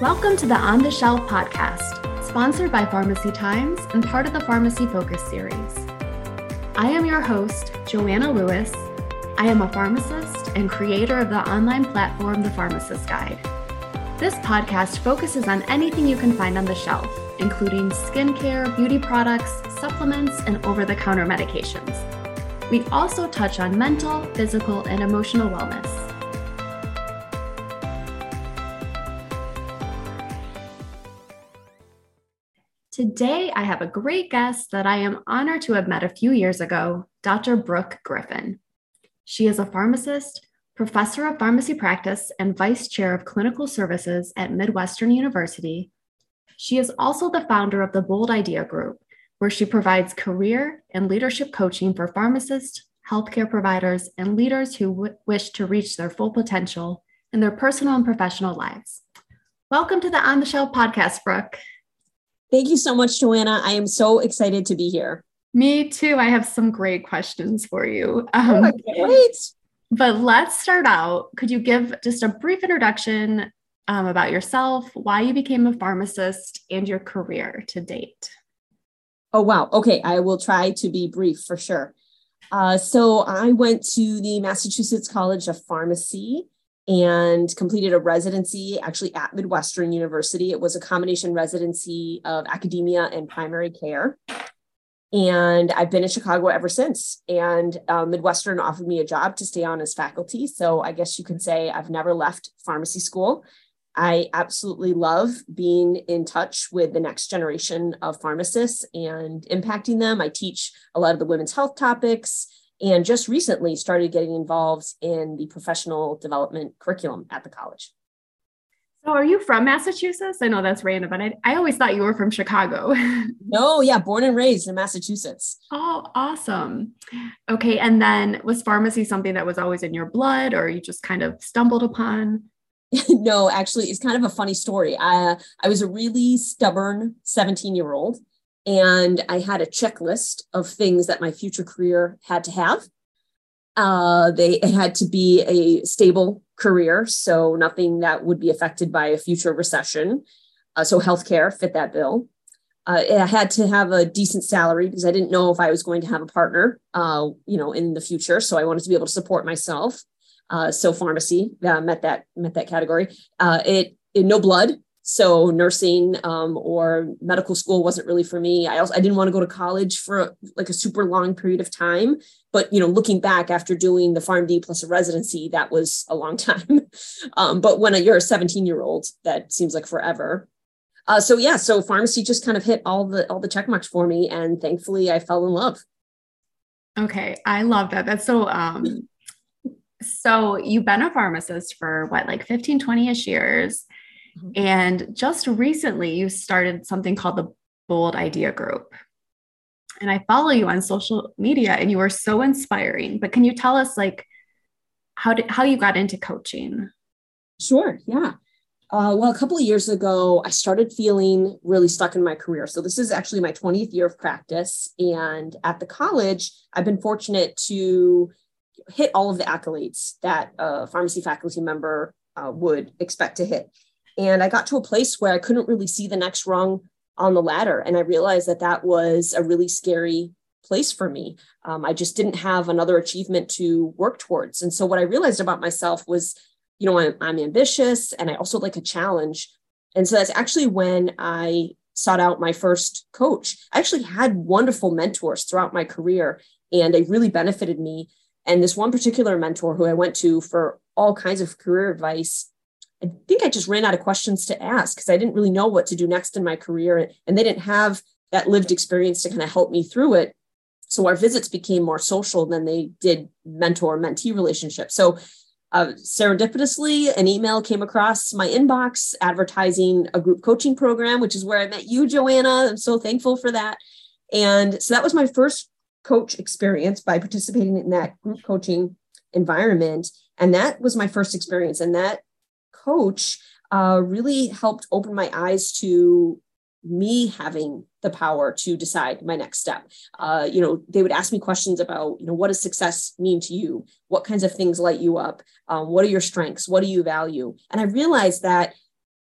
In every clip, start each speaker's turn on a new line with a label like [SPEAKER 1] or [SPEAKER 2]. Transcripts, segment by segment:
[SPEAKER 1] Welcome to the On the Shelf podcast, sponsored by Pharmacy Times and part of the Pharmacy Focus series. I am your host, Joanna Lewis. I am a pharmacist and creator of the online platform, The Pharmacist Guide. This podcast focuses on anything you can find on the shelf, including skincare, beauty products, supplements, and over-the-counter medications. We also touch on mental, physical, and emotional wellness. Today, I have a great guest that I am honored to have met a few years ago, Dr. Brooke Griffin. She is a pharmacist, professor of pharmacy practice, and vice chair of clinical services at Midwestern University. She is also the founder of the Bold Idea Group, where she provides career and leadership coaching for pharmacists, healthcare providers, and leaders who wish to reach their full potential in their personal and professional lives. Welcome to the On the Shelf podcast, Brooke.
[SPEAKER 2] Thank you so much, Joanna. I am so excited to be here.
[SPEAKER 1] Me too. I have some great questions for you.
[SPEAKER 2] I can't wait.
[SPEAKER 1] But let's start out. Could you give just a brief introduction about yourself, why you became a pharmacist, and your career to date?
[SPEAKER 2] Oh, wow. Okay. I will try to be brief for sure. So I went to the Massachusetts College of Pharmacy and completed a residency actually at Midwestern University. It was a combination residency of academia and primary care. And I've been in Chicago ever since. And Midwestern offered me a job to stay on as faculty. So I guess you could say I've never left pharmacy school. I absolutely love being in touch with the next generation of pharmacists and impacting them. I teach a lot of the women's health topics, and just recently started getting involved in the professional development curriculum at the college.
[SPEAKER 1] So are you from Massachusetts? I know that's random, but I always thought you were from Chicago.
[SPEAKER 2] No, yeah, born and raised in Massachusetts.
[SPEAKER 1] Oh, awesome. Okay, and then was pharmacy something that was always in your blood, or you just kind of stumbled upon?
[SPEAKER 2] No, actually, it's kind of a funny story. I was a really stubborn 17-year-old. And I had a checklist of things that my future career had to have. It had to be a stable career, so nothing that would be affected by a future recession. So healthcare fit that bill. It had to have a decent salary because I didn't know if I was going to have a partner, in the future. So I wanted to be able to support myself. So pharmacy met that category. No blood. So nursing or medical school wasn't really for me. I didn't want to go to college for a super long period of time. But, looking back after doing the PharmD plus a residency, that was a long time. But when you're a 17-year-old, that seems like forever. So pharmacy just kind of hit all the check marks for me. And thankfully, I fell in love.
[SPEAKER 1] Okay. I love that. That's so, so you've been a pharmacist for 15, 20-ish years. And just recently you started something called the Bold Idea Group. And I follow you on social media and you are so inspiring, but can you tell us how you got into coaching?
[SPEAKER 2] Sure. Yeah. Well, a couple of years ago, I started feeling really stuck in my career. So this is actually my 20th year of practice. And at the college, I've been fortunate to hit all of the accolades that a pharmacy faculty member would expect to hit. And I got to a place where I couldn't really see the next rung on the ladder. And I realized that was a really scary place for me. I just didn't have another achievement to work towards. And so what I realized about myself was, I'm ambitious and I also like a challenge. And so that's actually when I sought out my first coach. I actually had wonderful mentors throughout my career, and they really benefited me. And this one particular mentor who I went to for all kinds of career advice, I think I just ran out of questions to ask because I didn't really know what to do next in my career. And they didn't have that lived experience to kind of help me through it. So our visits became more social than they did mentor-mentee relationships. So serendipitously, an email came across my inbox advertising a group coaching program, which is where I met you, Joanna. I'm so thankful for that. And so that was my first coach experience by participating in that group coaching environment. And that was my first experience. And that coach really helped open my eyes to me having the power to decide my next step. They would ask me questions about, what does success mean to you? What kinds of things light you up? What are your strengths? What do you value? And I realized that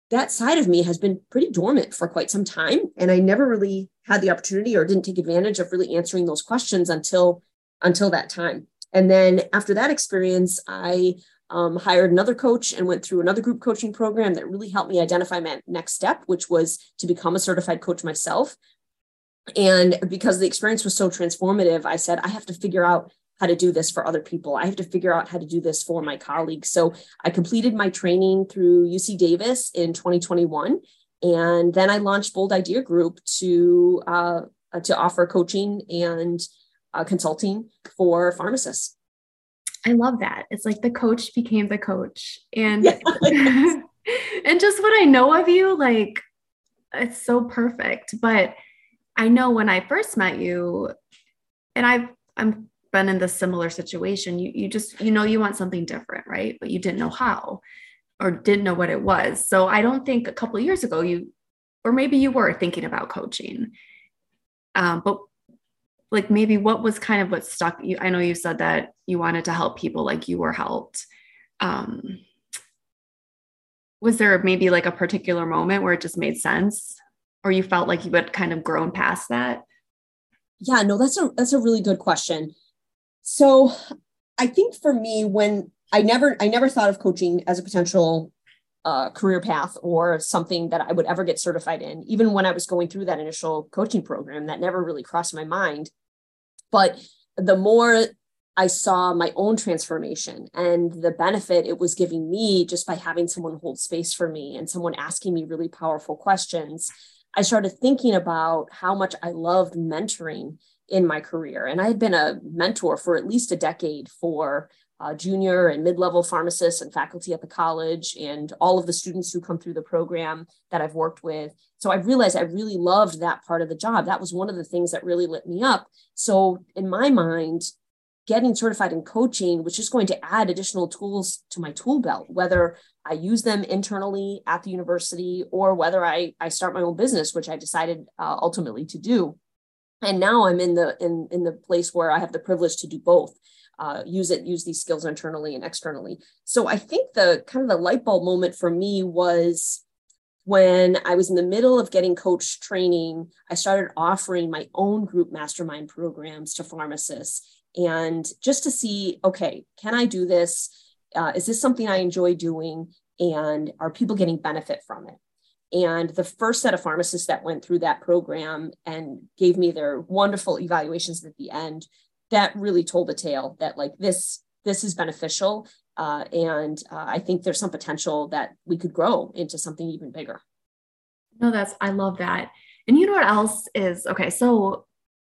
[SPEAKER 2] that side of me has been pretty dormant for quite some time. And I never really had the opportunity or didn't take advantage of really answering those questions until that time. And then after that experience, I hired another coach and went through another group coaching program that really helped me identify my next step, which was to become a certified coach myself. And because the experience was so transformative, I said, I have to figure out how to do this for other people. I have to figure out how to do this for my colleagues. So I completed my training through UC Davis in 2021. And then I launched Bold Idea Group to offer coaching and consulting for pharmacists.
[SPEAKER 1] I love that. It's like the coach became the coach. And,
[SPEAKER 2] yeah.
[SPEAKER 1] and just what I know of you, like, it's so perfect. But I know when I first met you, and I'm been in this similar situation, you just, you want something different, right? But you didn't know how, or didn't know what it was. So I don't think a couple of years ago or maybe you were thinking about coaching. But like maybe what was kind of what stuck you? I know you said that you wanted to help people like you were helped. Was there maybe like a particular moment where it just made sense, or you felt like you had kind of grown past that?
[SPEAKER 2] Yeah, no, that's a really good question. So I think for me, when I never thought of coaching as a potential career path or something that I would ever get certified in, even when I was going through that initial coaching program, that never really crossed my mind. But the more I saw my own transformation and the benefit it was giving me just by having someone hold space for me and someone asking me really powerful questions, I started thinking about how much I loved mentoring in my career. And I had been a mentor for at least a decade for junior and mid-level pharmacists and faculty at the college and all of the students who come through the program that I've worked with. So I realized I really loved that part of the job. That was one of the things that really lit me up. So in my mind, getting certified in coaching was just going to add additional tools to my tool belt, whether I use them internally at the university or whether I start my own business, which I decided ultimately to do. And now I'm in the place where I have the privilege to do both, use these skills internally and externally. So I think the kind of the light bulb moment for me was when I was in the middle of getting coach training. I started offering my own group mastermind programs to pharmacists, and just to see, okay, can I do this? Is this something I enjoy doing? And are people getting benefit from it? And the first set of pharmacists that went through that program and gave me their wonderful evaluations at the end, that really told the tale that like this is beneficial. And I think there's some potential that we could grow into something even bigger.
[SPEAKER 1] No, I love that. And you know what else is, okay, so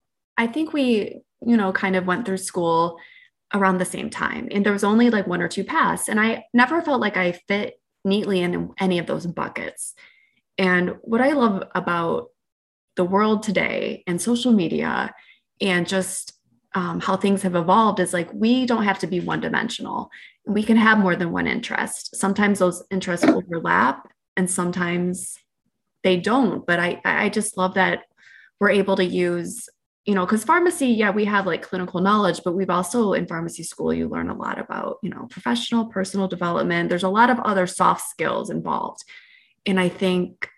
[SPEAKER 1] I think we, kind of went through school around the same time, and there was only like one or two paths. And I never felt like I fit neatly in any of those buckets. And what I love about the world today and social media and just how things have evolved is like, we don't have to be one-dimensional. We can have more than one interest. Sometimes those interests overlap and sometimes they don't. But I just love that we're able to use, because pharmacy, yeah, we have like clinical knowledge, but we've also in pharmacy school, you learn a lot about, professional, personal development. There's a lot of other soft skills involved. And I think,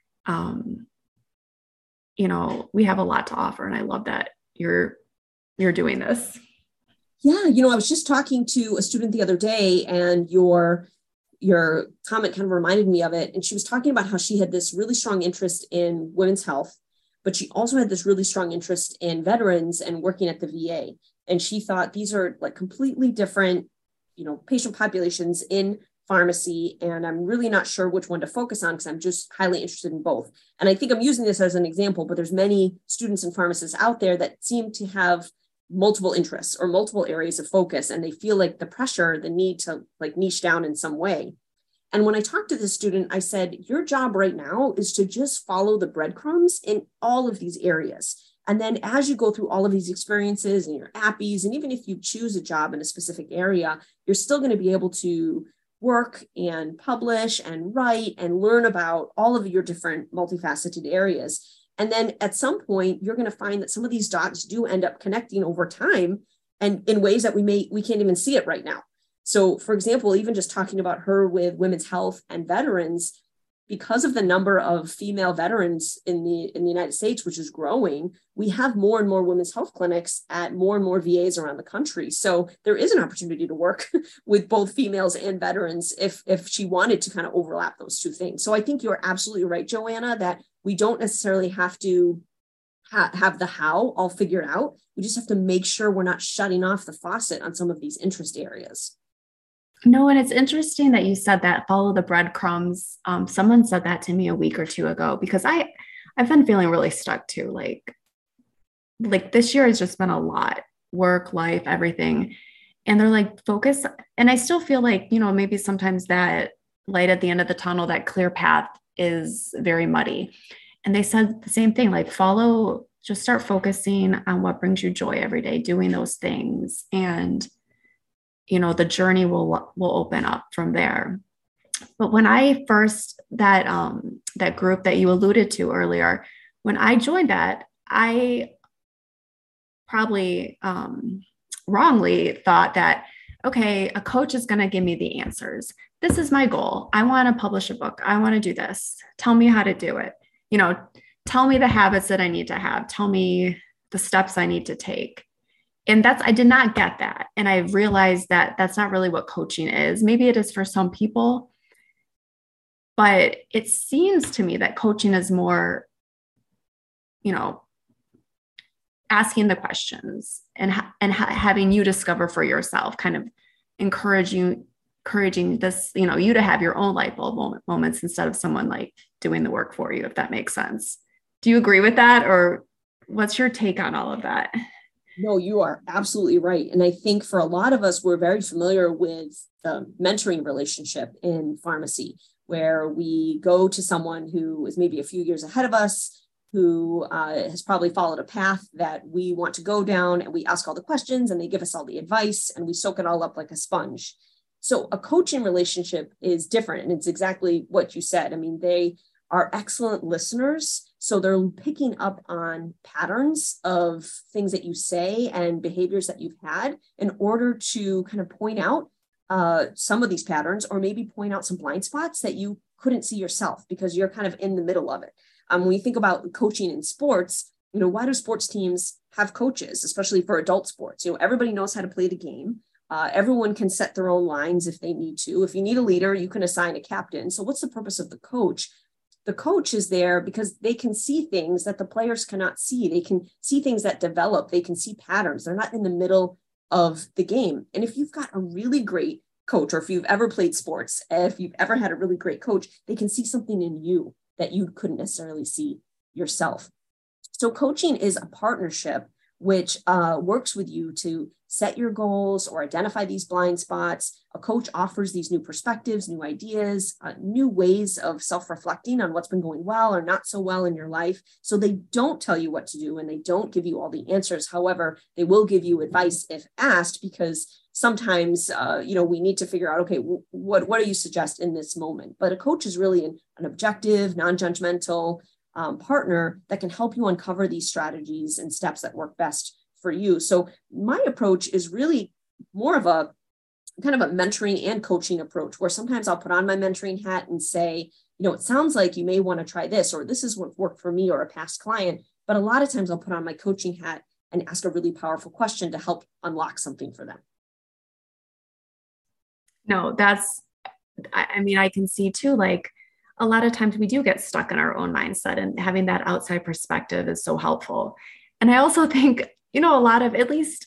[SPEAKER 1] we have a lot to offer, and I love that you're doing this.
[SPEAKER 2] Yeah. I was just talking to a student the other day, and your comment kind of reminded me of it. And she was talking about how she had this really strong interest in women's health, but she also had this really strong interest in veterans and working at the VA. And she thought these are like completely different, patient populations in pharmacy. And I'm really not sure which one to focus on because I'm just highly interested in both. And I think I'm using this as an example, but there's many students and pharmacists out there that seem to have multiple interests or multiple areas of focus. And they feel like the need to like niche down in some way. And when I talked to this student, I said, your job right now is to just follow the breadcrumbs in all of these areas. And then as you go through all of these experiences and your APPEs, and even if you choose a job in a specific area, you're still going to be able to work and publish and write and learn about all of your different multifaceted areas. And then at some point, you're going to find that some of these dots do end up connecting over time and in ways that we can't even see it right now. So for example, even just talking about her with women's health and veterans, because of the number of female veterans in the United States, which is growing, we have more and more women's health clinics at more and more VAs around the country. So there is an opportunity to work with both females and veterans if she wanted to kind of overlap those two things. So I think you're absolutely right, Joanna, that we don't necessarily have to have the how all figured out. We just have to make sure we're not shutting off the faucet on some of these interest areas.
[SPEAKER 1] No, and it's interesting that you said that, follow the breadcrumbs. Someone said that to me a week or two ago, because I've been feeling really stuck too. Like this year has just been a lot, work, life, everything. And they're like, focus. And I still feel like, maybe sometimes that light at the end of the tunnel, that clear path is very muddy. And they said the same thing, like just start focusing on what brings you joy every day, doing those things. And the journey will open up from there. But when I first, that group that you alluded to earlier, when I joined that, I probably wrongly thought that, okay, a coach is going to give me the answers. This is my goal. I want to publish a book. I want to do this. Tell me how to do it. Tell me the habits that I need to have. Tell me the steps I need to take. And I did not get that. And I realized that that's not really what coaching is. Maybe it is for some people, but it seems to me that coaching is more, asking the questions and having you discover for yourself, kind of encouraging this, you to have your own light bulb moments instead of someone like doing the work for you, if that makes sense. Do you agree with that? Or what's your take on all of that?
[SPEAKER 2] No, you are absolutely right. And I think for a lot of us, we're very familiar with the mentoring relationship in pharmacy, where we go to someone who is maybe a few years ahead of us, who has probably followed a path that we want to go down, and we ask all the questions and they give us all the advice and we soak it all up like a sponge. So a coaching relationship is different. And it's exactly what you said. I mean, they are excellent listeners. So they're picking up on patterns of things that you say and behaviors that you've had in order to kind of point out some of these patterns, or maybe point out some blind spots that you couldn't see yourself because you're kind of in the middle of it. When you think about coaching in sports, why do sports teams have coaches, especially for adult sports? Everybody knows how to play the game. Everyone can set their own lines if they need to. If you need a leader, you can assign a captain. So what's the purpose of the coach? The coach is there because they can see things that the players cannot see. They can see things that develop. They can see patterns. They're not in the middle of the game. And if you've got a really great coach, or if you've ever played sports, if you've ever had a really great coach, they can see something in you that you couldn't necessarily see yourself. So coaching is a partnership which works with you to set your goals or identify these blind spots. A coach offers these new perspectives, new ideas, new ways of self-reflecting on what's been going well or not so well in your life. So they don't tell you what to do and they don't give you all the answers. However, they will give you advice if asked, because sometimes, we need to figure out, okay, what do you suggest in this moment? But a coach is really an objective, non-judgmental partner that can help you uncover these strategies and steps that work best for you. So my approach is really more of a kind of a mentoring and coaching approach, where sometimes I'll put on my mentoring hat and say, it sounds like you may want to try this, or this is what worked for me or a past client. But a lot of times I'll put on my coaching hat and ask a really powerful question to help unlock something for them.
[SPEAKER 1] No, I can see too, like, a lot of times we do get stuck in our own mindset, and having that outside perspective is so helpful. And I also think, a lot of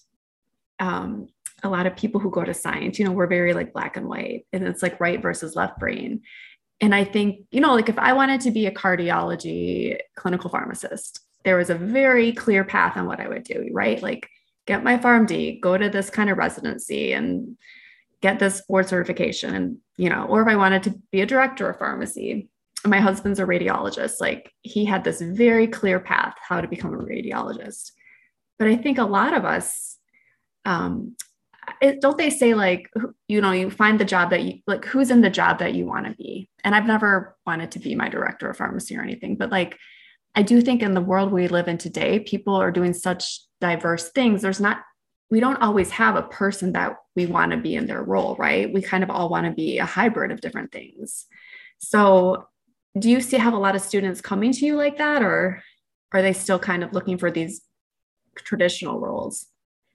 [SPEAKER 1] people who go to science, we're very like black and white, and it's like right versus left brain. And I think, like if I wanted to be a cardiology clinical pharmacist, there was a very clear path on what I would do, right? Like get my PharmD, go to this kind of residency and get this board certification. And, or if I wanted to be a director of pharmacy, my husband's a radiologist, like he had this very clear path how to become a radiologist. But I think a lot of us, don't they say like, you find the job that you like, who's in the job that you want to be? And I've never wanted to be my director of pharmacy or anything, but like, I do think in the world we live in today, people are doing such diverse things. We don't always have a person that we want to be in their role, right? We kind of all want to be a hybrid of different things. So do you see have a lot of students coming to you like that, or are they still kind of looking for these traditional roles?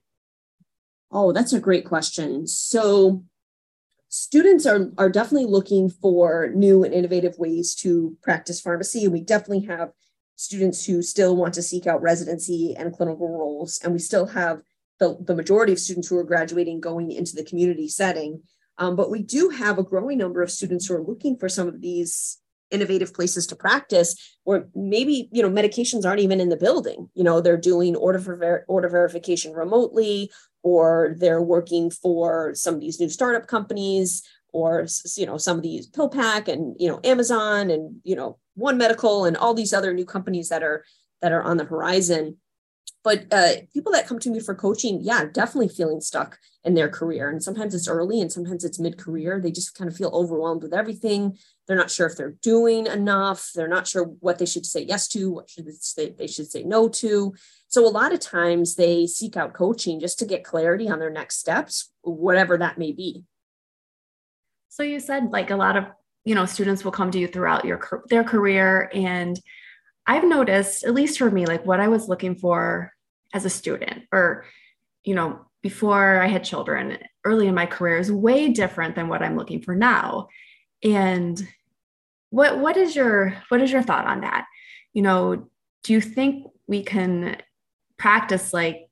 [SPEAKER 2] Oh, that's a great question. So students are definitely looking for new and innovative ways to practice pharmacy. And we definitely have students who still want to seek out residency and clinical roles. And we still have the majority of students who are graduating going into the community setting. But we do have a growing number of students who are looking for some of these innovative places to practice, or maybe, medications aren't even in the building. They're doing order verification remotely, or they're working for some of these new startup companies, or, some of these PillPack and, Amazon and, One Medical and all these other new companies that are on the horizon. But people that come to me for coaching, yeah, definitely feeling stuck in their career. And sometimes it's early and sometimes it's mid-career. They just kind of feel overwhelmed with everything. They're not sure if they're doing enough. They're not sure what they should say yes to, what they should say no to. So a lot of times they seek out coaching just to get clarity on their next steps, whatever that may be.
[SPEAKER 1] So you said like a lot of, students will come to you throughout their career. And I've noticed, at least for me, like what I was looking for as a student, or, before I had children early in my career, is way different than what I'm looking for now. And what is your thought on that? Do you think we can practice like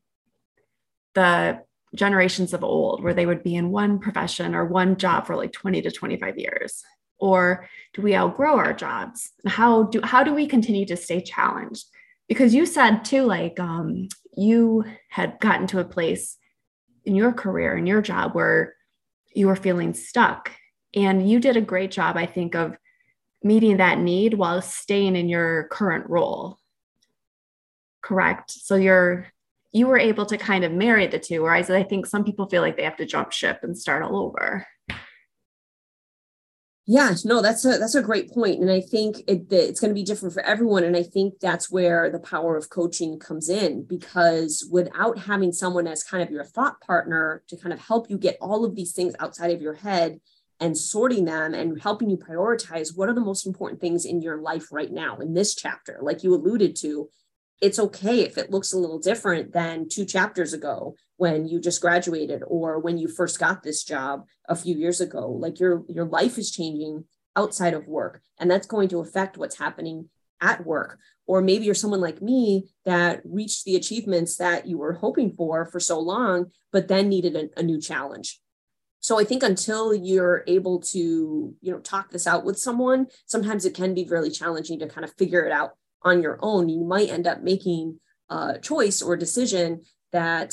[SPEAKER 1] the generations of old, where they would be in one profession or one job for like 20 to 25 years? Or do we outgrow our jobs? How do we continue to stay challenged? Because you said too, like you had gotten to a place in your career, in your job, where you were feeling stuck. And you did a great job, I think, of meeting that need while staying in your current role. Correct? So you were able to kind of marry the two, whereas I think some people feel like they have to jump ship and start all over.
[SPEAKER 2] Yeah, no, that's a great point. And I think it's going to be different for everyone. And I think that's where the power of coaching comes in, because without having someone as kind of your thought partner to kind of help you get all of these things outside of your head and sorting them and helping you prioritize what are the most important things in your life right now in this chapter, like you alluded to, it's okay if it looks a little different than 2 chapters ago when you just graduated, or when you first got this job a few years ago. Like your life is changing outside of work, and that's going to affect what's happening at work. Or maybe you're someone like me that reached the achievements that you were hoping for so long, but then needed a new challenge. So I think until you're able to, talk this out with someone, sometimes it can be really challenging to kind of figure it out on your own. You might end up making a choice or a decision that,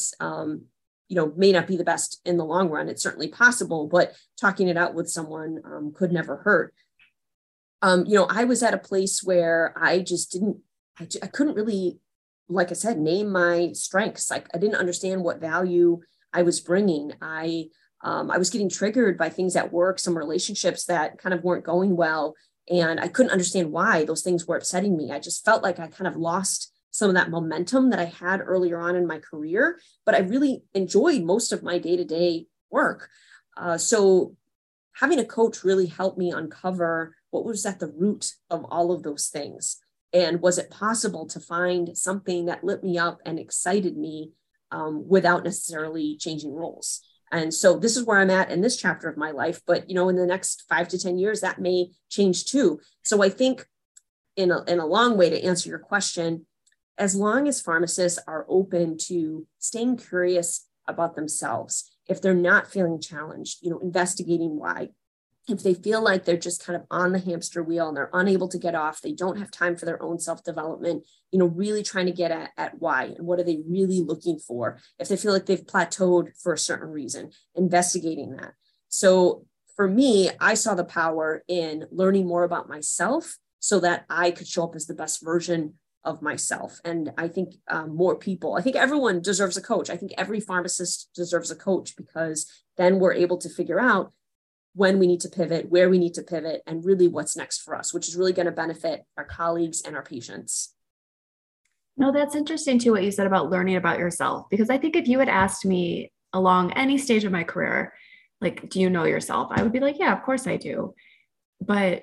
[SPEAKER 2] may not be the best in the long run. It's certainly possible, but talking it out with someone could never hurt. I was at a place where I couldn't really, like I said, name my strengths. Like I didn't understand what value I was bringing. I was getting triggered by things at work, some relationships that kind of weren't going well. And I couldn't understand why those things were upsetting me. I just felt like I kind of lost some of that momentum that I had earlier on in my career, but I really enjoyed most of my day-to-day work. So having a coach really helped me uncover what was at the root of all of those things. And was it possible to find something that lit me up and excited me without necessarily changing roles? And so this is where I'm at in this chapter of my life. But, in the next 5 to 10 years, that may change too. So I think in a long way to answer your question, as long as pharmacists are open to staying curious about themselves, if they're not feeling challenged, investigating why, if they feel like they're just kind of on the hamster wheel and they're unable to get off, they don't have time for their own self-development, really trying to get at why and what are they really looking for. If they feel like they've plateaued for a certain reason, investigating that. So for me, I saw the power in learning more about myself so that I could show up as the best version of myself. And I think more people, I think everyone deserves a coach. I think every pharmacist deserves a coach, because then we're able to figure out when we need to pivot, where we need to pivot, and really what's next for us, which is really going to benefit our colleagues and our patients.
[SPEAKER 1] No, that's interesting too, what you said about learning about yourself, because I think if you had asked me along any stage of my career, like, do you know yourself? I would be like, yeah, of course I do. But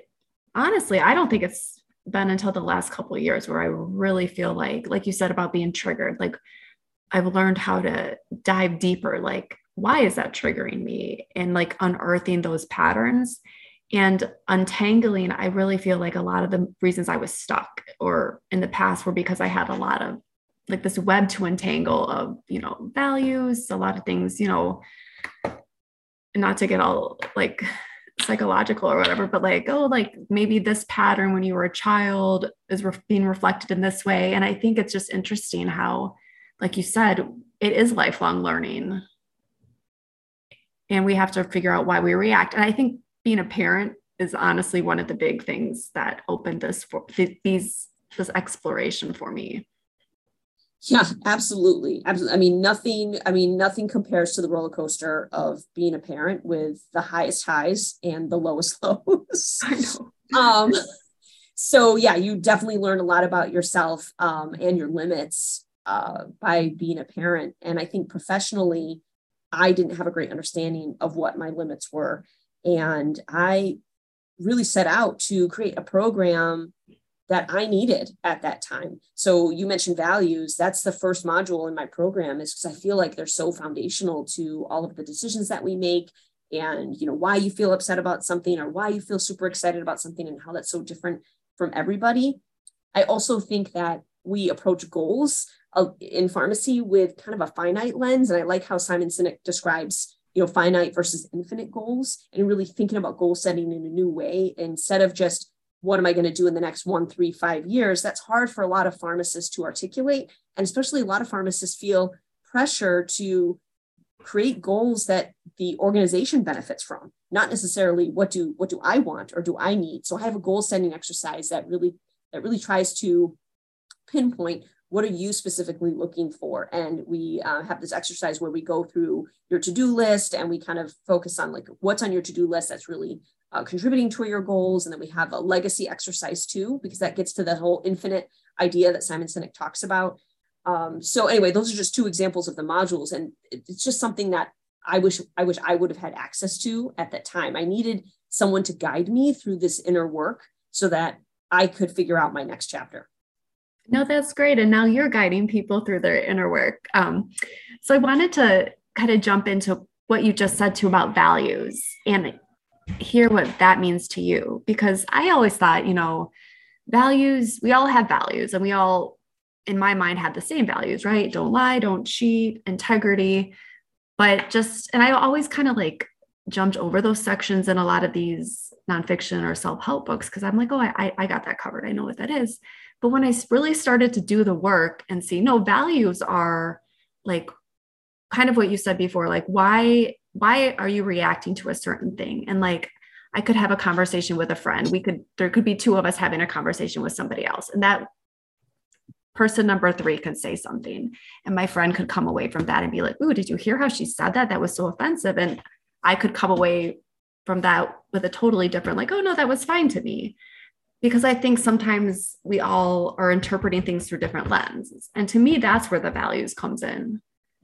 [SPEAKER 1] Honestly, I don't think it's been until the last couple of years where I really feel like you said about being triggered, like I've learned how to dive deeper. Like, why is that triggering me? And like unearthing those patterns and untangling. I really feel like a lot of the reasons I was stuck or in the past were because I had a lot of like this web to untangle of, values, a lot of things, not to get all like psychological or whatever, but like, oh, like maybe this pattern when you were a child is being reflected in this way. And I think it's just interesting how, like you said, it is lifelong learning. And we have to figure out why we react. And I think being a parent is honestly one of the big things that opened this exploration for me.
[SPEAKER 2] Yeah, absolutely. Absolutely. I mean, nothing compares to the roller coaster of being a parent with the highest highs and the lowest lows.
[SPEAKER 1] I know.
[SPEAKER 2] So yeah, you definitely learn a lot about yourself and your limits by being a parent. And I think professionally, I didn't have a great understanding of what my limits were. And I really set out to create a program that I needed at that time. So you mentioned values. That's the first module in my program, is because I feel like they're so foundational to all of the decisions that we make, and why you feel upset about something or why you feel super excited about something and how that's so different from everybody. I also think that we approach goals in pharmacy with kind of a finite lens. And I like how Simon Sinek describes finite versus infinite goals, and really thinking about goal setting in a new way instead of just what am I going to do in the next 1, 3, 5 years? That's hard for a lot of pharmacists to articulate. And especially a lot of pharmacists feel pressure to create goals that the organization benefits from, not necessarily what do I want or do I need. So I have a goal setting exercise that really tries to pinpoint what are you specifically looking for. And we have this exercise where we go through your to-do list and we kind of focus on like what's on your to-do list that's really contributing to your goals. And then we have a legacy exercise too, because that gets to the whole infinite idea that Simon Sinek talks about. So anyway, those are just two examples of the modules. And it's just something that I wish I would have had access to at that time. I needed someone to guide me through this inner work so that I could figure out my next chapter.
[SPEAKER 1] No, that's great. And now you're guiding people through their inner work. So I wanted to kind of jump into what you just said too about values and hear what that means to you, because I always thought, values, we all have values and we all, in my mind, had the same values, right? Don't lie, don't cheat, integrity. And I always kind of like jumped over those sections in a lot of these nonfiction or self-help books because I'm like, oh, I got that covered. I know what that is. But when I really started to do the work and see, no, values are like kind of what you said before, like why are you reacting to a certain thing? And like, I could have a conversation with a friend. There could be two of us having a conversation with somebody else. And that person number 3 could say something. And my friend could come away from that and be like, ooh, did you hear how she said that? That was so offensive. And I could come away from that with a totally different, like, oh no, that was fine to me. Because I think sometimes we all are interpreting things through different lenses. And to me, that's where the values comes in.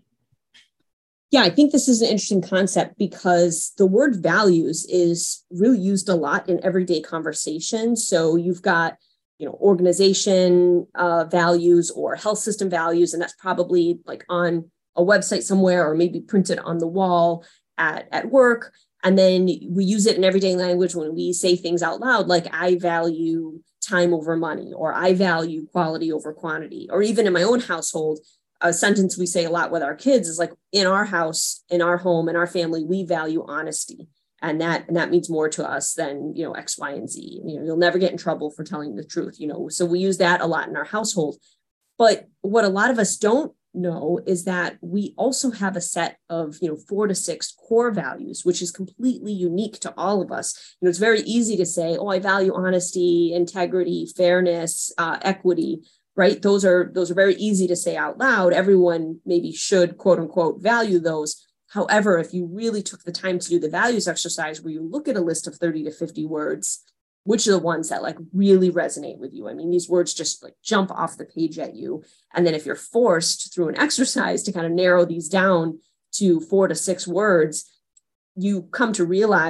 [SPEAKER 2] Yeah, I think this is an interesting concept because the word values is really used a lot in everyday conversation. So you've got, organization values or health system values, and that's probably like on a website somewhere or maybe printed on the wall at work. And then we use it in everyday language when we say things out loud, like I value time over money, or I value quality over quantity, or even in my own household, a sentence we say a lot with our kids is like, in our house, in our home, in our family, we value honesty. And that means more to us than, X, Y, and Z. You'll never get in trouble for telling the truth, so we use that a lot in our household. But what a lot of us don't know is that we also have a set of, 4 to 6 core values, which is completely unique to all of us. It's very easy to say, oh, I value honesty, integrity, fairness, equity. Right? Those are very easy to say out loud. Everyone maybe should, quote unquote, value those. However, if you really took the time to do the values exercise where you look at a list of 30 to 50 words, which are the ones that like really resonate with you? I mean, these words just like jump off the page at you. And then if you're forced through an exercise to kind of narrow these down to 4 to 6 words, you come to realize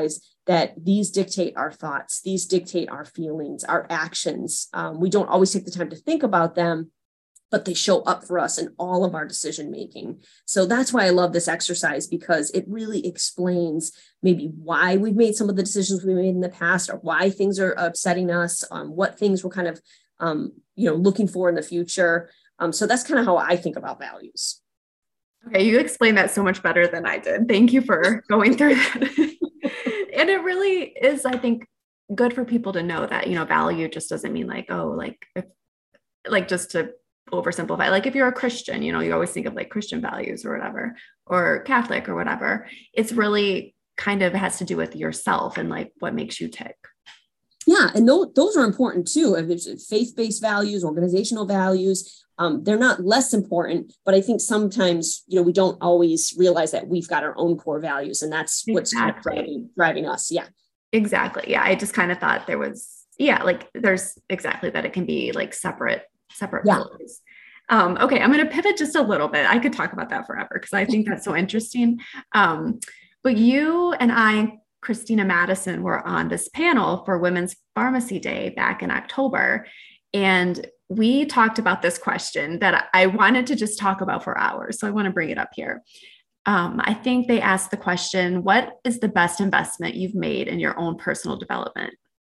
[SPEAKER 2] that these dictate our thoughts, these dictate our feelings, our actions. We don't always take the time to think about them, but they show up for us in all of our decision making. So that's why I love this exercise, because it really explains maybe why we've made some of the decisions we made in the past, or why things are upsetting us, what things we're kind of looking for in the future. So that's kind of how I think about values.
[SPEAKER 1] Okay, you explained that so much better than I did. Thank you for going through that. And it really is, I think, good for people to know that, value just doesn't mean like, oh, like just to oversimplify, like if you're a Christian, you always think of like Christian values or whatever, or Catholic or whatever. It's really kind of has to do with yourself and like what makes you tick.
[SPEAKER 2] Yeah. And those are important too. If there's faith-based values, organizational values, they're not less important, but I think sometimes, we don't always realize that we've got our own core values, and that's what's kind of driving us. Yeah.
[SPEAKER 1] Exactly. Yeah. I just kind of thought there was, like there's exactly that it can be like separate pillars. Okay. I'm going to pivot just a little bit. I could talk about that forever because I think that's so interesting. But you and I, Christina Madison, were on this panel for Women's Pharmacy Day back in October. And we talked about this question that I wanted to just talk about for hours. So I want to bring it up here. I think they asked the question, what is the best investment you've made in your own personal development?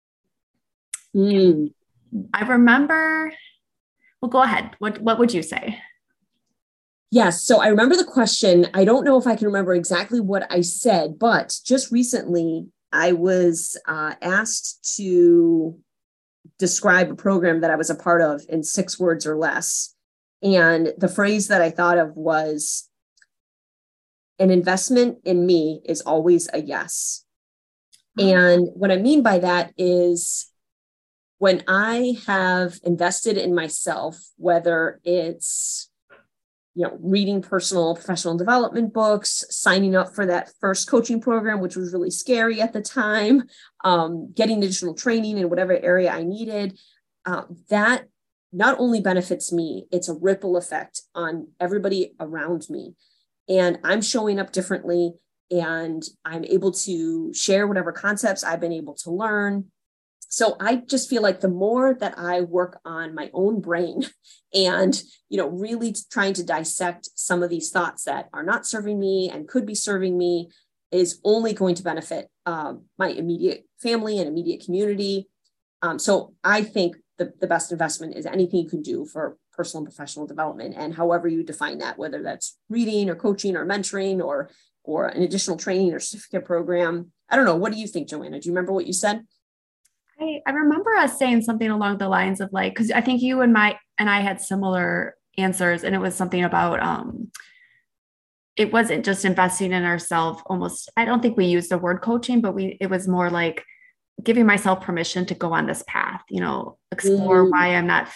[SPEAKER 1] I remember, well, go ahead. What would you say?
[SPEAKER 2] Yes. So I remember the question. I don't know if I can remember exactly what I said, but just recently I was asked to describe a program that I was a part of in 6 words or less. And the phrase that I thought of was, an investment in me is always a yes. And what I mean by that is, when I have invested in myself, whether it's, reading personal professional development books, signing up for that first coaching program, which was really scary at the time, getting additional training in whatever area I needed, that not only benefits me, it's a ripple effect on everybody around me. And I'm showing up differently, and I'm able to share whatever concepts I've been able to learn. So I just feel like the more that I work on my own brain and, really trying to dissect some of these thoughts that are not serving me and could be serving me, is only going to benefit my immediate family and immediate community. So I think the best investment is anything you can do for personal and professional development, and however you define that, whether that's reading or coaching or mentoring or an additional training or certificate program. I don't know. What do you think, Joanna? Do you remember what you said?
[SPEAKER 1] I remember us saying something along the lines of like, because I think you and I had similar answers, and it was something about it wasn't just investing in ourselves. Almost, I don't think we used the word coaching, but it was more like giving myself permission to go on this path. Explore why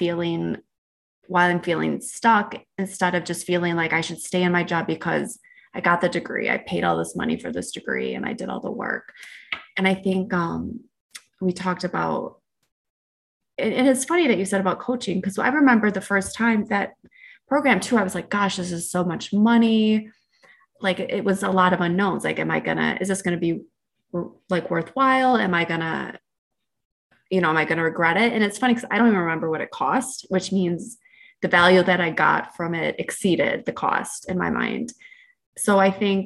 [SPEAKER 1] I'm feeling stuck, instead of just feeling like I should stay in my job because I got the degree, I paid all this money for this degree, and I did all the work. And I think we talked about, and it's funny that you said about coaching, because I remember the first time that program too, I was like, gosh, this is so much money. Like it was a lot of unknowns. Like, is this going to be like worthwhile? Am I going to regret it? And it's funny because I don't even remember what it cost, which means the value that I got from it exceeded the cost in my mind. So I think,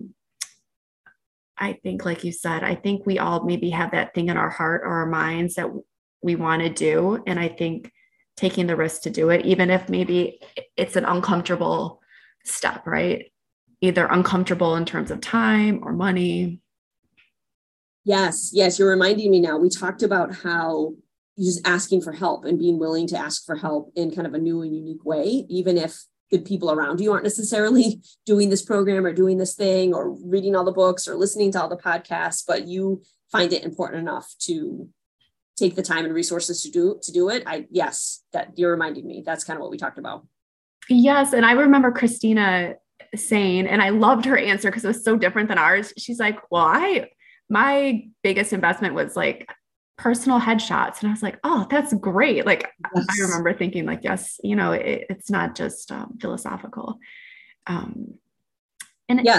[SPEAKER 1] like you said, I think we all maybe have that thing in our heart or our minds that we want to do. And I think taking the risk to do it, even if maybe it's an uncomfortable step, right? Either uncomfortable in terms of time or money.
[SPEAKER 2] Yes. You're reminding me now. We talked about how just asking for help and being willing to ask for help in kind of a new and unique way, even if the people around you aren't necessarily doing this program or doing this thing or reading all the books or listening to all the podcasts, but you find it important enough to take the time and resources to do it. That you're reminding me. That's kind of what we talked about.
[SPEAKER 1] Yes. And I remember Christina saying, and I loved her answer because it was so different than ours. She's like, well, my biggest investment was like personal headshots. And I was like, oh, that's great. Like, yes. I remember thinking like, yes, it's not just philosophical.
[SPEAKER 2] Yes,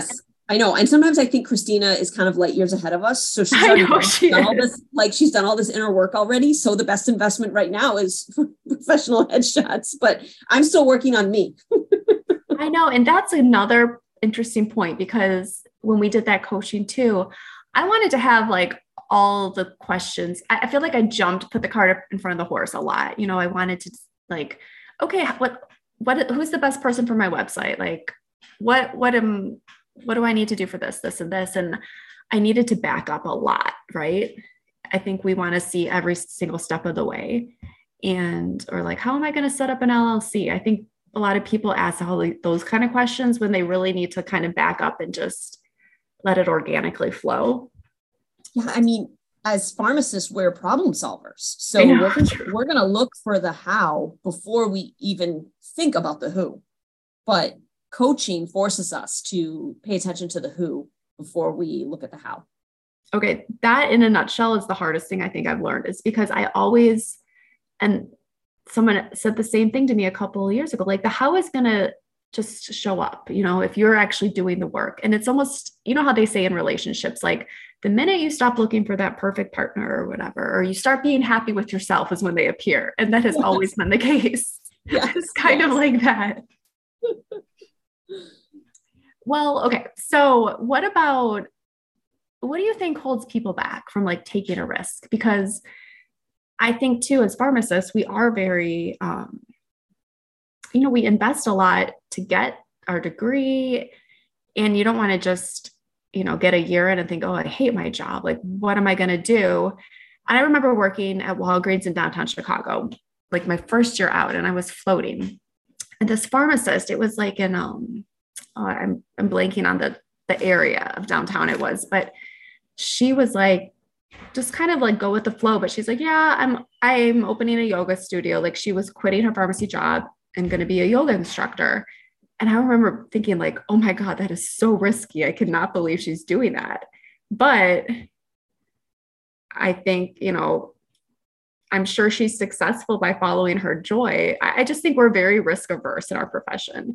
[SPEAKER 2] I know. And sometimes I think Christina is kind of light years ahead of us. So she's already done all this, like she's done all this inner work already. So the best investment right now is professional headshots, but I'm still working on me.
[SPEAKER 1] I know. And that's another interesting point, because when we did that coaching too, I wanted to have like all the questions. I feel like I put the cart in front of the horse a lot. I wanted to like, okay, who's the best person for my website? Like what do I need to do for this, and this? And I needed to back up a lot, right? I think we want to see every single step of the way. Or like, how am I going to set up an LLC? I think a lot of people ask all those kind of questions when they really need to kind of back up and just let it organically flow.
[SPEAKER 2] Yeah. I mean, as pharmacists, we're problem solvers. So we're going to look for the how before we even think about the who. But coaching forces us to pay attention to the who before we look at the how.
[SPEAKER 1] Okay. That in a nutshell is the hardest thing I think I've learned, is because and someone said the same thing to me a couple of years ago, like the how is going to just show up, if you're actually doing the work. And it's almost, how they say in relationships, like the minute you stop looking for that perfect partner or whatever, or you start being happy with yourself, is when they appear. And that has always been the case. It's kind of like that. Well, okay. So what do you think holds people back from like taking a risk? Because I think too, as pharmacists, we are very, we invest a lot to get our degree, and you don't want to just, get a year in and think, oh, I hate my job. Like, what am I going to do? And I remember working at Walgreens in downtown Chicago, like my first year out, and I was floating. And this pharmacist, it was like in, I'm blanking on the area of downtown it was, but she was like, just kind of like go with the flow. But she's like, yeah, I'm opening a yoga studio. Like she was quitting her pharmacy job and going to be a yoga instructor. And I remember thinking like, oh my God, that is so risky. I could not believe she's doing that. But I think, I'm sure she's successful by following her joy. I just think we're very risk averse in our profession.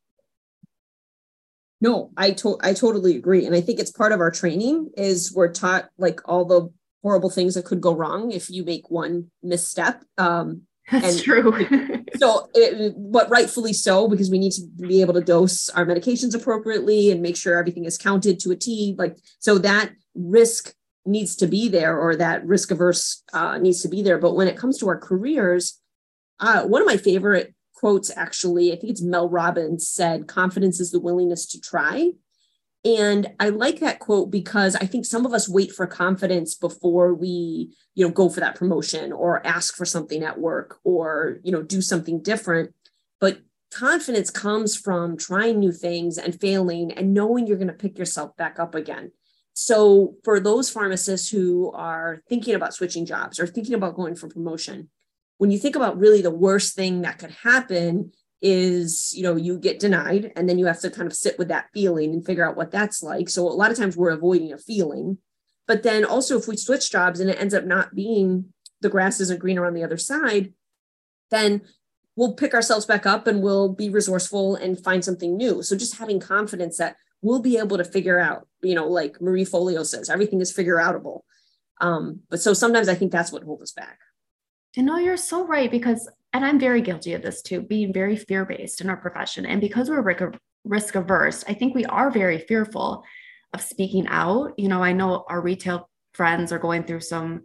[SPEAKER 2] No, I totally agree. And I think it's part of our training is we're taught like all the horrible things that could go wrong if you make one misstep.
[SPEAKER 1] That's true.
[SPEAKER 2] But rightfully so, because we need to be able to dose our medications appropriately and make sure everything is counted to a T. Like, so that risk needs to be there, or that risk averse needs to be there. But when it comes to our careers, one of my favorite quotes, actually, I think it's Mel Robbins said, confidence is the willingness to try. And I like that quote because I think some of us wait for confidence before we, go for that promotion or ask for something at work or, do something different. But confidence comes from trying new things and failing and knowing you're going to pick yourself back up again. So for those pharmacists who are thinking about switching jobs or thinking about going for promotion, when you think about really the worst thing that could happen is, you get denied, and then you have to kind of sit with that feeling and figure out what that's like. So a lot of times we're avoiding a feeling, but then also if we switch jobs and it ends up not being, the grass isn't greener on the other side, then we'll pick ourselves back up and we'll be resourceful and find something new. So just having confidence that we'll be able to figure out, like Marie Folio says, everything is figure outable. But so sometimes I think that's what holds us back.
[SPEAKER 1] No, you're so right, and I'm very guilty of this too, being very fear-based in our profession. And because we're risk averse, I think we are very fearful of speaking out. I know our retail friends are going through some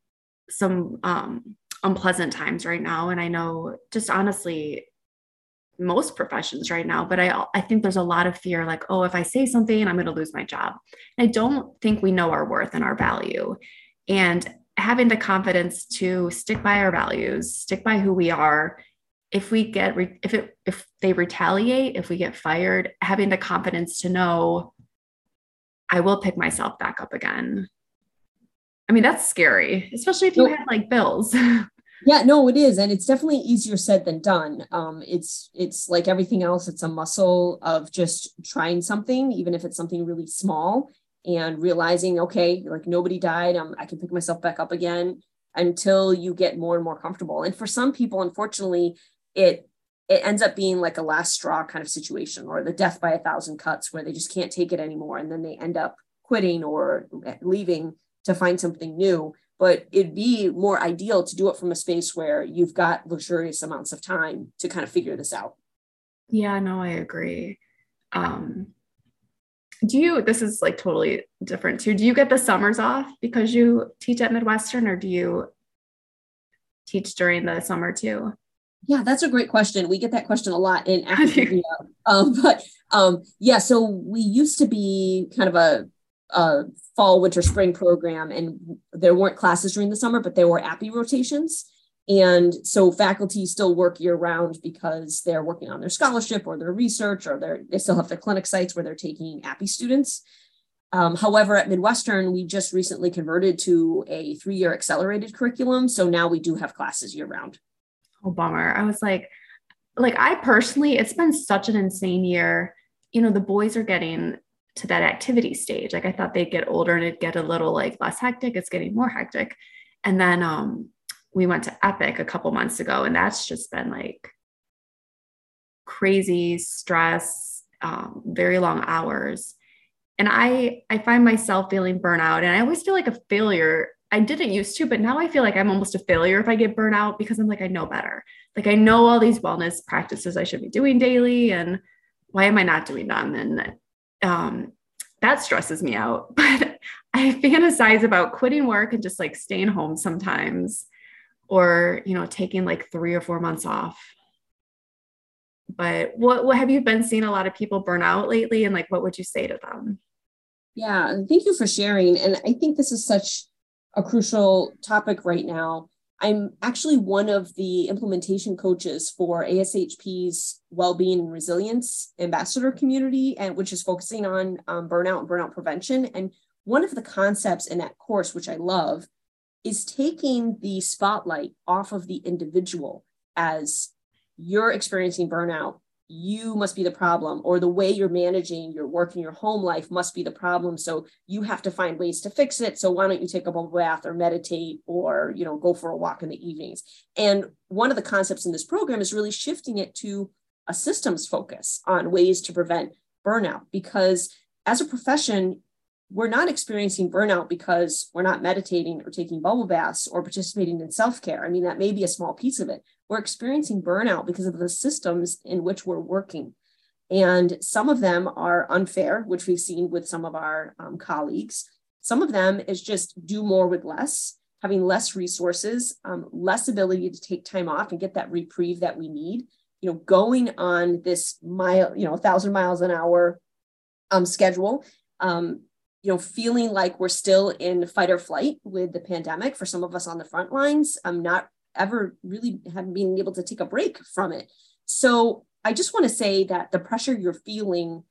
[SPEAKER 1] unpleasant times right now. And I know just honestly, most professions right now, but I think there's a lot of fear, like, oh, if I say something, I'm going to lose my job. And I don't think we know our worth and our value. And having the confidence to stick by our values, stick by who we are. If we get, if they retaliate, if we get fired, having the confidence to know I will pick myself back up again. I mean, that's scary, especially if you have like bills.
[SPEAKER 2] Yeah, no, it is. And it's definitely easier said than done. It's like everything else. It's a muscle of just trying something, even if it's something really small, and realizing, okay, like nobody died. I can pick myself back up again, until you get more and more comfortable. And for some people, unfortunately, it it ends up being like a last straw kind of situation, or the death by 1,000 cuts, where they just can't take it anymore. And then they end up quitting or leaving to find something new. But it'd be more ideal to do it from a space where you've got luxurious amounts of time to kind of figure this out.
[SPEAKER 1] Yeah, no, I agree. This is like totally different too. Do you get the summers off because you teach at Midwestern, or do you teach during the summer too?
[SPEAKER 2] Yeah, that's a great question. We get that question a lot in academia. So we used to be kind of a fall, winter, spring program, and there weren't classes during the summer, but there were APPE rotations. And so faculty still work year round because they're working on their scholarship or their research, or they still have their clinic sites where they're taking APPE students. However, at Midwestern, we just recently converted to a 3-year accelerated curriculum. So now we do have classes year round.
[SPEAKER 1] Oh, bummer. I was like I personally, it's been such an insane year. You know, the boys are getting to that activity stage. Like I thought they'd get older and it'd get a little like less hectic. It's getting more hectic. And then we went to Epic a couple months ago, and that's just been like crazy stress, very long hours. And I find myself feeling burnout, and I always feel like a failure. I didn't used to, but now I feel like I'm almost a failure if I get burnout, because I'm like, I know better. Like I know all these wellness practices I should be doing daily, and why am I not doing them? And that stresses me out. But I fantasize about quitting work and just like staying home sometimes, or, you know, taking like 3 or 4 months off. But what have you been seeing a lot of people burn out lately? And like, what would you say to them?
[SPEAKER 2] Yeah, thank you for sharing. And I think this is such a crucial topic right now. I'm actually one of the implementation coaches for ASHP's Wellbeing and Resilience Ambassador Community, and which is focusing on burnout and burnout prevention. And one of the concepts in that course, which I love, is taking the spotlight off of the individual. As you're experiencing burnout, you must be the problem, or the way you're managing your work and your home life must be the problem. So you have to find ways to fix it. So why don't you take a bubble bath or meditate, or, you know, go for a walk in the evenings? And one of the concepts in this program is really shifting it to a systems focus on ways to prevent burnout, because as a profession, we're not experiencing burnout because we're not meditating or taking bubble baths or participating in self-care. I mean, that may be a small piece of it. We're experiencing burnout because of the systems in which we're working. And some of them are unfair, which we've seen with some of our colleagues. Some of them is just do more with less, having less resources, less ability to take time off and get that reprieve that we need. You know, going on this 1,000 miles an hour schedule, feeling like we're still in fight or flight with the pandemic for some of us on the front lines, not ever really have been able to take a break from it. So I just want to say that the pressure you're feeling,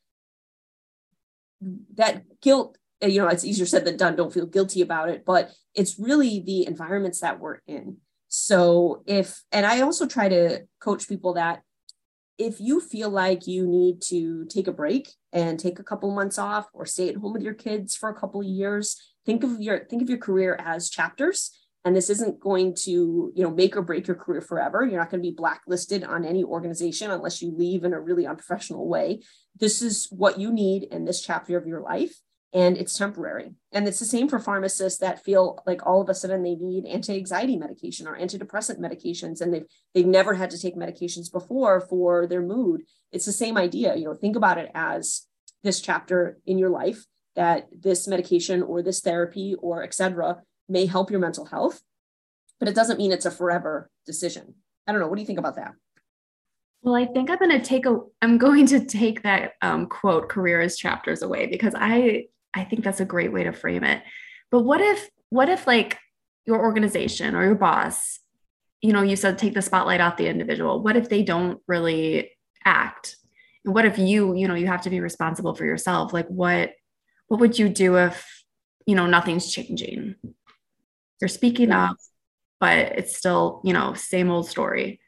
[SPEAKER 2] that guilt, it's easier said than done. Don't feel guilty about it, but it's really the environments that we're in. So and I also try to coach people that if you feel like you need to take a break and take a couple months off, or stay at home with your kids for a couple of years, think of your career as chapters. And this isn't going to, make or break your career forever. You're not going to be blacklisted on any organization unless you leave in a really unprofessional way. This is what you need in this chapter of your life, and it's temporary. And it's the same for pharmacists that feel like all of a sudden they need anti-anxiety medication or antidepressant medications, and they've never had to take medications before for their mood. It's the same idea. Think about it as this chapter in your life, that this medication or this therapy or et cetera may help your mental health, but it doesn't mean it's a forever decision. I don't know. What do you think about that?
[SPEAKER 1] Well, I think I'm going to take that quote, career as chapters, away, because I think that's a great way to frame it. But what if like your organization or your boss, you said take the spotlight off the individual. What if they don't really act? And what if you have to be responsible for yourself? Like what would you do if, nothing's changing? You're speaking up, but it's still, same old story.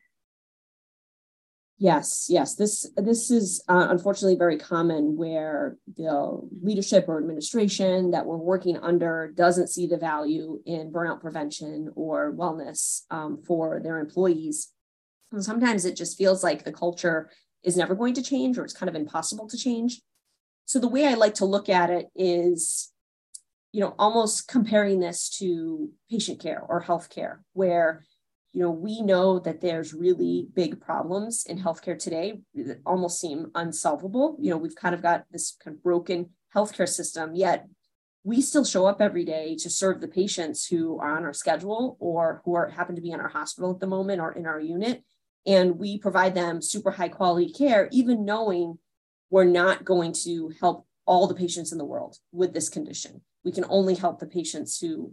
[SPEAKER 2] Yes. This is unfortunately very common, where the leadership or administration that we're working under doesn't see the value in burnout prevention or wellness for their employees. And sometimes it just feels like the culture is never going to change, or it's kind of impossible to change. So the way I like to look at it is, almost comparing this to patient care or healthcare, where, we know that there's really big problems in healthcare today that almost seem unsolvable. We've kind of got this kind of broken healthcare system, yet we still show up every day to serve the patients who are on our schedule or who happen to be in our hospital at the moment or in our unit. And we provide them super high quality care, even knowing we're not going to help all the patients in the world with this condition. We can only help the patients who,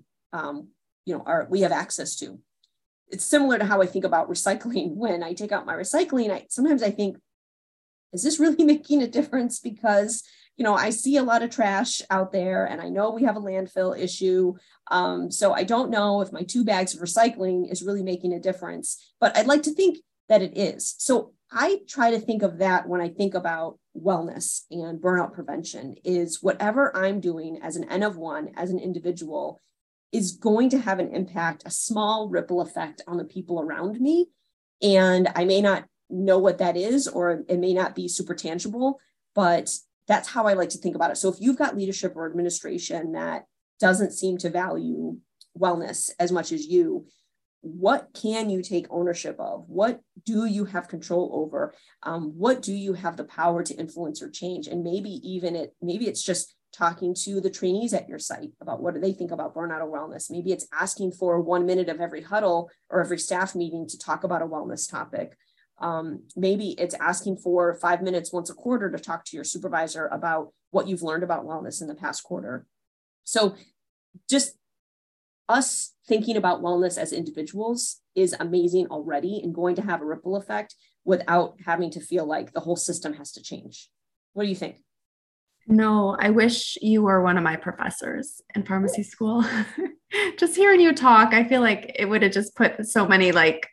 [SPEAKER 2] we have access to. It's similar to how I think about recycling. When I take out my recycling, sometimes I think, is this really making a difference? Because, I see a lot of trash out there, and I know we have a landfill issue. So I don't know if my 2 bags of recycling is really making a difference, but I'd like to think that it is. So I try to think of that when I think about wellness and burnout prevention, is whatever I'm doing as an N of 1, as an individual, is going to have an impact, a small ripple effect on the people around me. And I may not know what that is, or it may not be super tangible, but that's how I like to think about it. So if you've got leadership or administration that doesn't seem to value wellness as much as you, what can you take ownership of? What do you have control over? What do you have the power to influence or change? And maybe it's just talking to the trainees at your site about what do they think about burnout or wellness. Maybe it's asking for 1 minute of every huddle or every staff meeting to talk about a wellness topic. Maybe it's asking for 5 minutes once a quarter to talk to your supervisor about what you've learned about wellness in the past quarter. So just us thinking about wellness as individuals is amazing already, and going to have a ripple effect without having to feel like the whole system has to change. What do you think?
[SPEAKER 1] No, I wish you were one of my professors in pharmacy school. Just hearing you talk, I feel like it would have just put so many,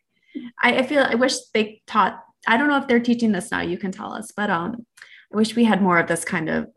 [SPEAKER 1] I wish they taught, I don't know if they're teaching this now, you can tell us, but I wish we had more of this kind of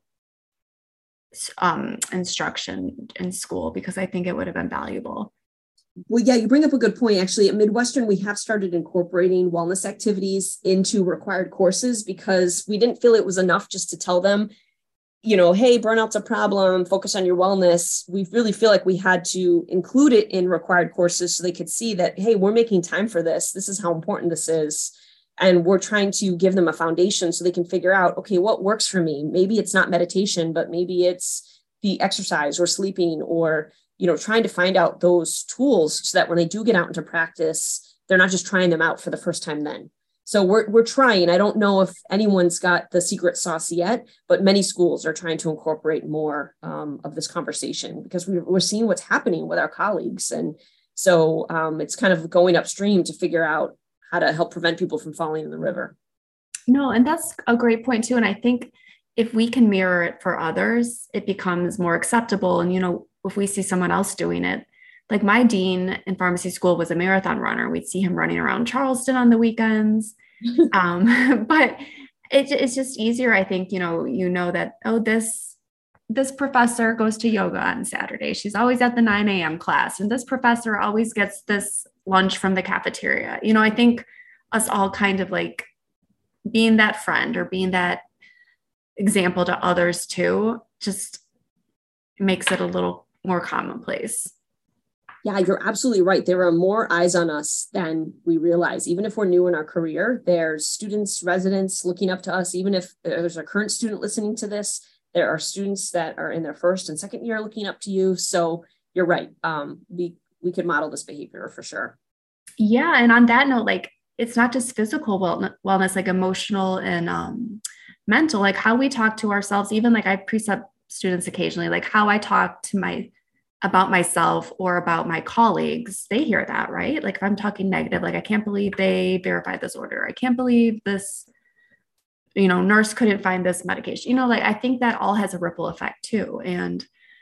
[SPEAKER 1] instruction in school, because I think it would have been valuable.
[SPEAKER 2] Well, yeah, you bring up a good point. Actually, at Midwestern, we have started incorporating wellness activities into required courses, because we didn't feel it was enough just to tell them, hey, burnout's a problem, focus on your wellness. We really feel like we had to include it in required courses so they could see that, hey, we're making time for this. This is how important this is. And we're trying to give them a foundation so they can figure out, okay, what works for me? Maybe it's not meditation, but maybe it's the exercise or sleeping, or, trying to find out those tools so that when they do get out into practice, they're not just trying them out for the first time then. So we're trying. I don't know if anyone's got the secret sauce yet, but many schools are trying to incorporate more of this conversation, because we're seeing what's happening with our colleagues. And so it's kind of going upstream to figure out how to help prevent people from falling in the river.
[SPEAKER 1] No, and that's a great point too. And I think if we can mirror it for others, it becomes more acceptable. And, if we see someone else doing it, like my dean in pharmacy school was a marathon runner. We'd see him running around Charleston on the weekends. But it's just easier. I think, that, oh, this professor goes to yoga on Saturday. She's always at the 9 a.m. class. And this professor always gets this lunch from the cafeteria. I think us all kind of like being that friend or being that example to others too, just makes it a little more commonplace.
[SPEAKER 2] Yeah, you're absolutely right. There are more eyes on us than we realize. Even if we're new in our career, there's students, residents looking up to us. Even if there's a current student listening to this, there are students that are in their first and second year looking up to you. So you're right. We could model this behavior for sure.
[SPEAKER 1] Yeah. And on that note, it's not just physical wellness, like emotional and mental, like how we talk to ourselves. Even I precept students occasionally, like how I talk to about myself or about my colleagues, they hear that, right? Like if I'm talking negative, I can't believe they verified this order. I can't believe this, nurse couldn't find this medication, I think that all has a ripple effect too. And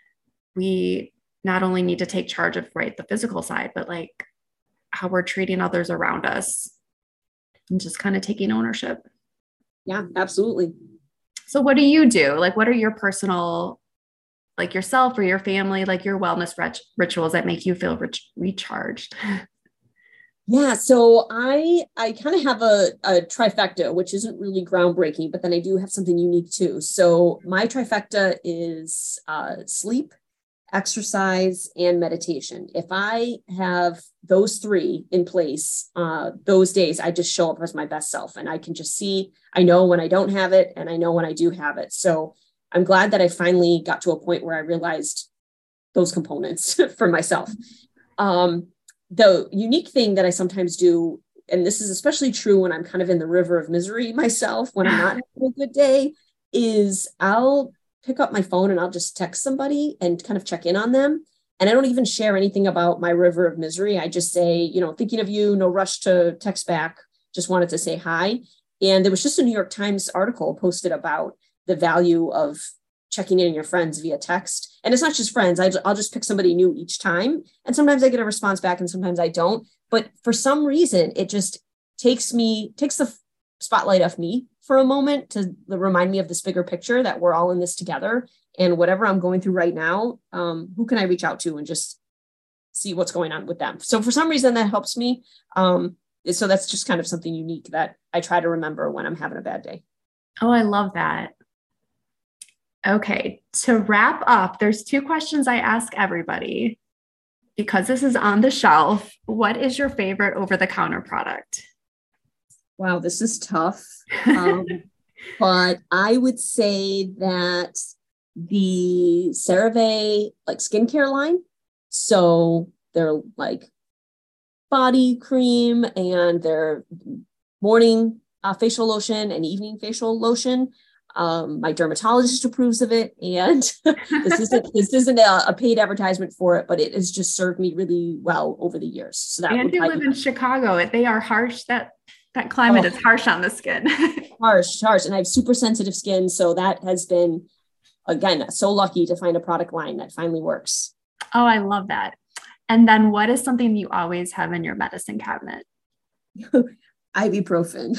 [SPEAKER 1] we not only need to take charge of, the physical side, but how we're treating others around us and just kind of taking ownership.
[SPEAKER 2] Yeah, absolutely.
[SPEAKER 1] So what do you do? What are your personal, yourself or your family, your wellness rituals that make you feel recharged?
[SPEAKER 2] Yeah, so I kind of have a trifecta, which isn't really groundbreaking, but then I do have something unique too. So my trifecta is sleep, exercise, and meditation. If I have those three in place, those days, I just show up as my best self, and I can just see, I know when I don't have it, and I know when I do have it. So I'm glad that I finally got to a point where I realized those components for myself. The unique thing that I sometimes do, and this is especially true when I'm kind of in the river of misery myself, when I'm not having a good day, is I'll pick up my phone and I'll just text somebody and kind of check in on them. And I don't even share anything about my river of misery. I just say, thinking of you, no rush to text back, just wanted to say hi. And there was just a New York Times article posted about the value of checking in on your friends via text. And it's not just friends. I'll just pick somebody new each time. And sometimes I get a response back and sometimes I don't. But for some reason, it just takes the spotlight off me for a moment to remind me of this bigger picture that we're all in this together. And whatever I'm going through right now, who can I reach out to and just see what's going on with them? So for some reason that helps me. So that's just kind of something unique that I try to remember when I'm having a bad day.
[SPEAKER 1] Oh, I love that. Okay, to wrap up, there's 2 questions I ask everybody. Because this is on the shelf, what is your favorite over-the-counter product?
[SPEAKER 2] Wow, this is tough. But I would say that the CeraVe skincare line. So they're body cream and their morning facial lotion and evening facial lotion. My dermatologist approves of it, and this isn't a paid advertisement for it, but it has just served me really well over the years. So that
[SPEAKER 1] and you live in Chicago. They are harsh. That climate is harsh on the skin.
[SPEAKER 2] harsh. And I have super sensitive skin, so that has been, again, so lucky to find a product line that finally works.
[SPEAKER 1] Oh, I love that. And then what is something you always have in your medicine cabinet?
[SPEAKER 2] Ibuprofen.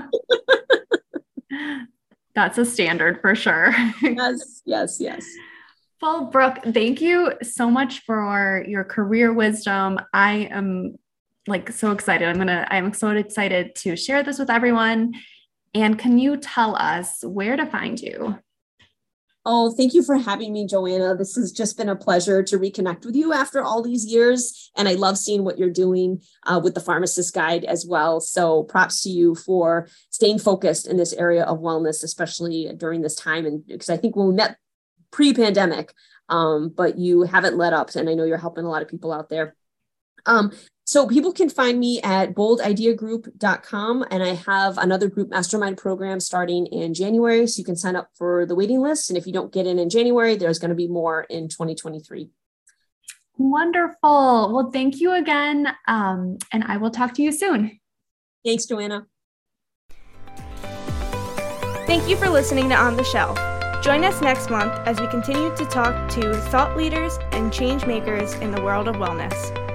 [SPEAKER 1] That's a standard for sure.
[SPEAKER 2] Yes.
[SPEAKER 1] Well, Brooke, thank you so much for your career wisdom. I am so excited. I'm so excited to share this with everyone. And can you tell us where to find you?
[SPEAKER 2] Oh, thank you for having me, Joanna. This has just been a pleasure to reconnect with you after all these years. And I love seeing what you're doing with the Pharmacist Guide as well. So props to you for staying focused in this area of wellness, especially during this time. And because I think when we met pre-pandemic, but you haven't let up. And I know you're helping a lot of people out there. So people can find me at boldideagroup.com, and I have another group mastermind program starting in January. So you can sign up for the waiting list. And if you don't get in January, there's going to be more in 2023.
[SPEAKER 1] Wonderful. Well, thank you again. And I will talk to you soon.
[SPEAKER 2] Thanks, Joanna.
[SPEAKER 3] Thank you for listening to On the Shelf. Join us next month as we continue to talk to thought leaders and change makers in the world of wellness.